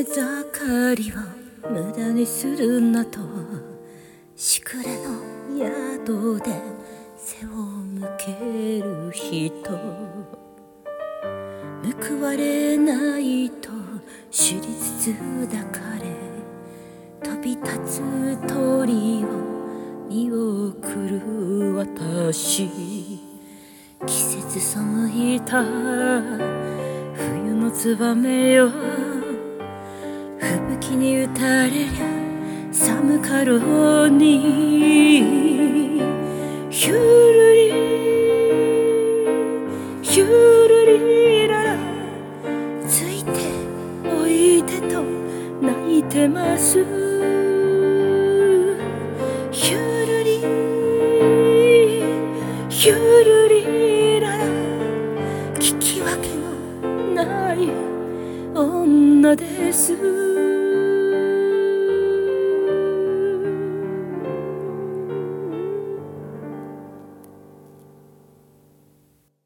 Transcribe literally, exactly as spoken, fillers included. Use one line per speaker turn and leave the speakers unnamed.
盛りを無駄にするなとしくれの宿で背を向ける人、報われないと知りつつ抱かれ飛び立つ鳥を見送る私、季節背いた冬のツバメよ、吹雪に打たれりゃ寒かろうに、ヒュルリヒュルリララ、ついておいでと泣いてます。